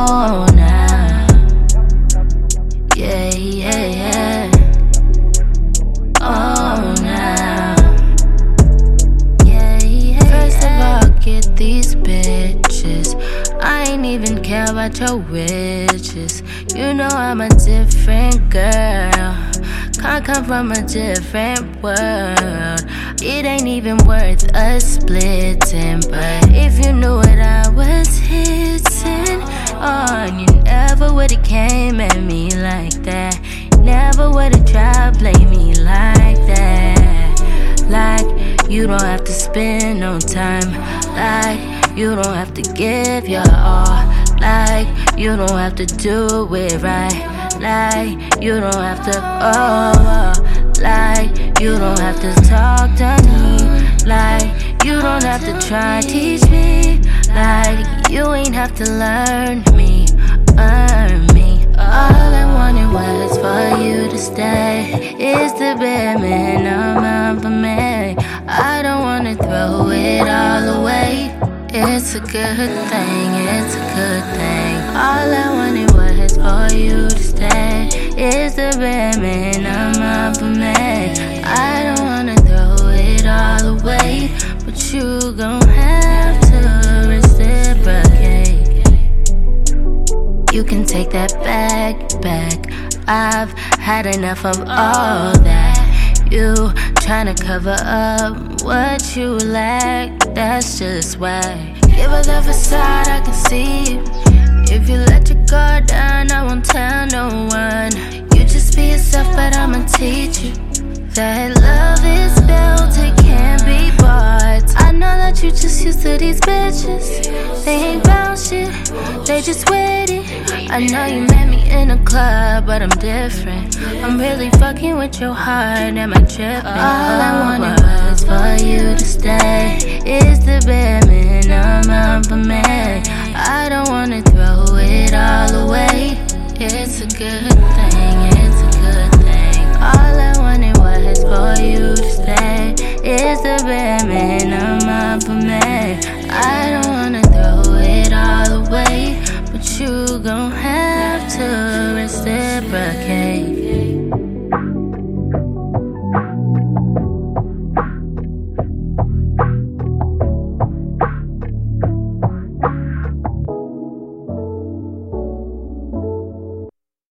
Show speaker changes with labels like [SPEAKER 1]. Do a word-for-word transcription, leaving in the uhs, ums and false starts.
[SPEAKER 1] Oh, now, yeah, yeah, yeah. Oh, now, yeah, yeah. First of all, get these bitches. I ain't even care about your riches. You know I'm a different girl. Can't come from a different world. It ain't even worth us splitting. But if you knew what I was hitting on, you never would've came at me like that. Never would've tried to blame me like that. Like you don't have to spend no time. Like you don't have to give your all. Like you don't have to do it right. Like you don't have to, oh, oh. Like you don't have to talk to me. Like you don't have to try and teach me. Like you ain't have to learn me, earn me. All I wanted was for you to stay. It's the bare minimum for me. I don't wanna throw it all away. It's a good thing, it's a good thing. All I wanted was for you to stay. It's the bare minimum for me. I don't wanna throw it all away, but you gon' have to reciprocate. You can take that back, back. I've had enough of all that. You tryna cover up what you lack, that's just why. Give her the facade, I can see you. If you let your guard down, I won't tell no one. You just be yourself, but I'ma teach you that love is built, it can't be bought. I know that you just used to these bitches. They ain't bout shit, they just waiting. I know you met me in a club, but I'm different. I'm really fucking with your heart, am I tripping? All I wanted was for you to stay. It's the bare minimum for me. I don't wanna throw it all away. It's a good thing, it's a good thing. All I wanted was for you to stay. It's the bare minimum for me. I don't wanna throw it all away, but you gon' have to reciprocate.